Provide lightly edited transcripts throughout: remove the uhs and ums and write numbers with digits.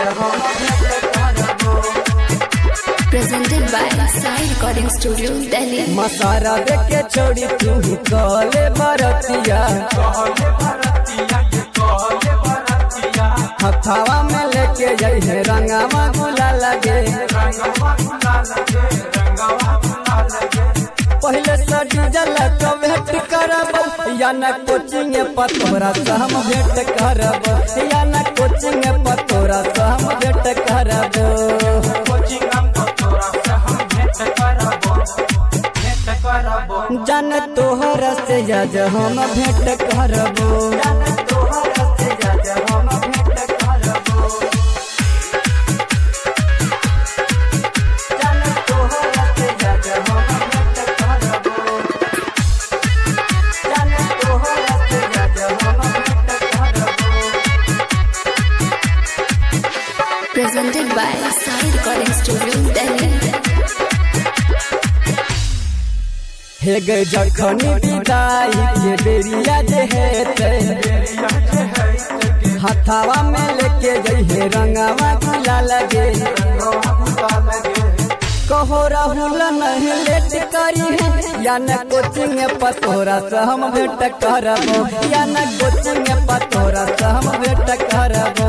Presented by Sai Recording Studio, Delhi. मसारा देके छोड़ी तू कले बरतिया, हथावा में लेके जाई है रंगावा गुला लगे। पहले सड़ी जल तो भेंट करब या न कोचिंग पतोरा से हम भेंट करब, या न कोचिंग पतोरा से हम भेंट करब। जन तोहरा से जज हम भेंट करबो, Presented by Sai Recording Studio, Delhi. हे गए जखनी विदाई के बेरिया जे हेते, हथावा में लेके गई है रंगावा गुला लगे। कहो राहुल नहीं लेट करी है, या न कोचिंग पतोरा से हम भेंट करबो, या न कोचिंग पतोरा से हम भेंट करबो।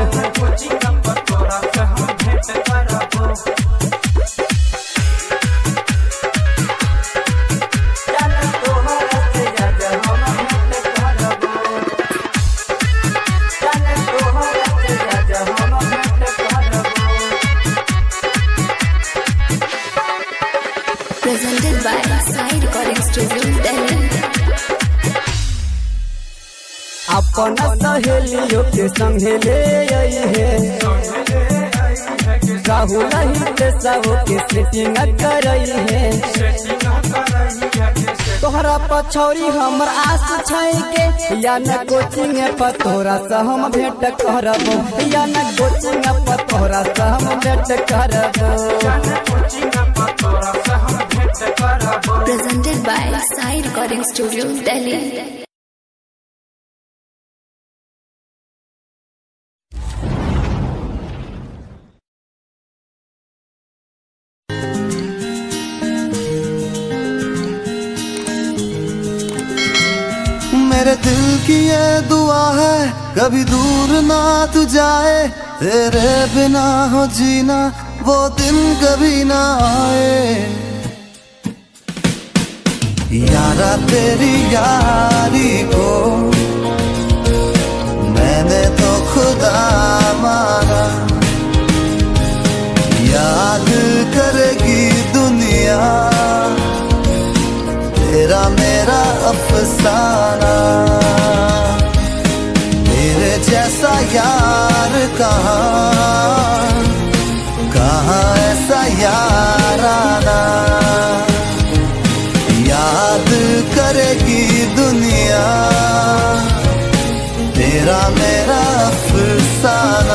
Presented by Sai Recording Studio, Delhi. अपना सहेलियों के संगे ले आई है, राहुल ही के सब के सेटिंग करई है। तोहरा पछौरी हमर आस छै के, या न कोचिंग पतोरा से हम भेंट करबो, या न कोचिंग पतोरा से हम भेंट करबो। Presented by Sai Recording Studio, Delhi. मेरे दिल की ये दुआ है कभी दूर ना तू जाए, तेरे बिना हो जीना वो दिन कभी ना आए। यारा तेरी यारी को मैंने तो खुदा माना, याद करेगी दुनिया तेरा मेरा अफसाना। तेरे जैसा यार कहाँ कहाँ ऐसा यार आना, याद करेगी दुनिया तेरा मेरा अफसाना।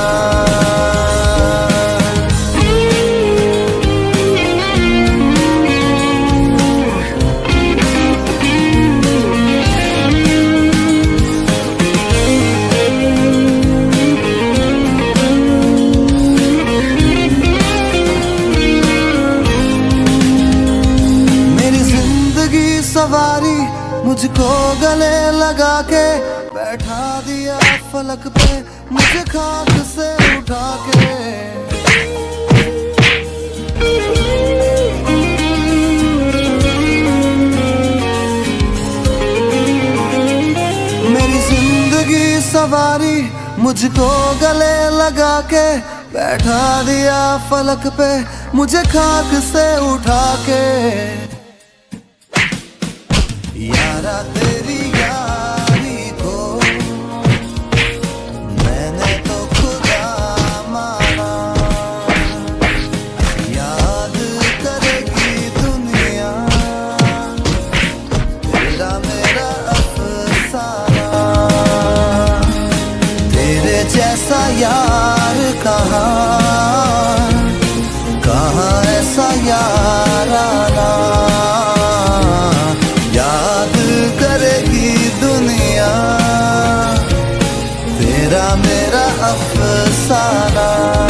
सवारी मुझको गले लगा के बैठा दिया फलक पे, मुझे खाक से उठा के। मेरी जिंदगी सवारी मुझको गले लगा के बैठा दिया फलक पे, मुझे खाक से उठा के। यारा तेरी यारी को मैंने तो खुदा माना, याद करेगी दुनिया तेरा मेरा अफसाना। तेरे जैसा यार कहाँ कहाँ ऐसा यार आना, याद करे अफसाना।